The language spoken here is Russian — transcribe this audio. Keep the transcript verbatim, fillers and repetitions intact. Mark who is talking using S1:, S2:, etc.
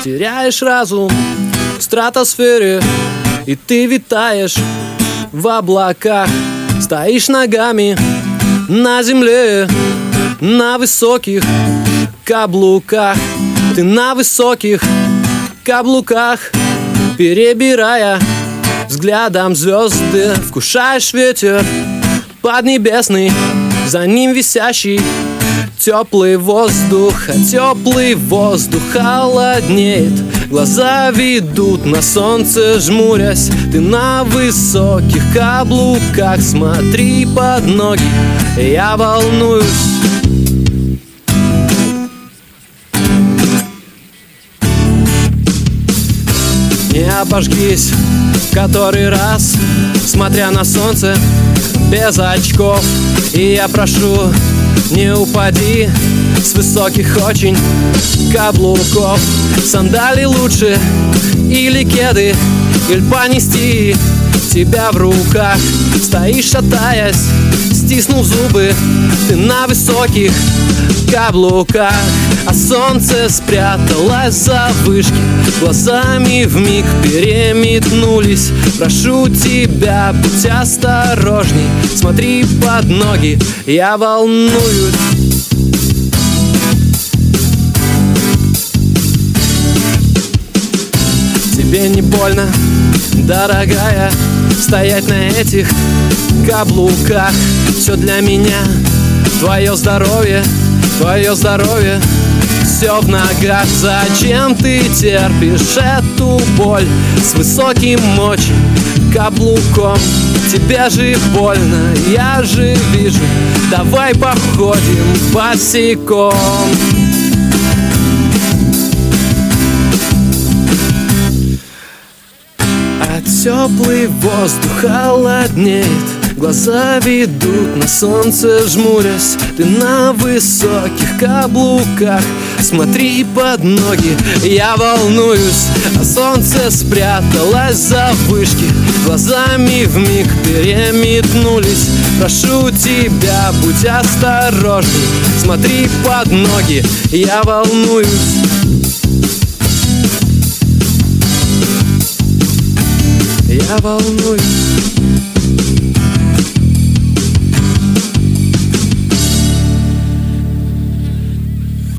S1: теряешь разум в стратосфере, и ты витаешь в облаках. Стоишь ногами на земле, на высоких каблуках. Ты на высоких каблуках, перебирая взглядом звезды, вкушаешь ветер поднебесный, за ним висящий теплый воздух. А теплый воздух холоднеет, глаза ведут на солнце, жмурясь. Ты на высоких каблуках, смотри под ноги, я волнуюсь. Не обожгись в который раз, смотря на солнце без очков. И я прошу, не упади с высоких очень каблуков. Сандали лучше или кеды, или понести тебя в руках. Стоишь, шатаясь, стиснув зубы, ты на высоких каблуках. А солнце спряталось за вышки, глазами вмиг переметнулись. Прошу тебя, будь осторожней, смотри под ноги, я волнуюсь. Тебе не больно, дорогая, стоять на этих каблуках? Все для меня, твое здоровье, твое здоровье, все в ногах. Зачем ты терпишь эту боль с высоким очень каблуком? Тебе же больно, я же вижу, давай походим босиком. А теплый воздух холоднеет, глаза ведут на солнце, жмурясь. Ты на высоких каблуках, смотри под ноги, я волнуюсь. А солнце спряталось за вышки, глазами вмиг переметнулись. Прошу тебя, будь осторожней, смотри под ноги, я волнуюсь. Я волнуюсь.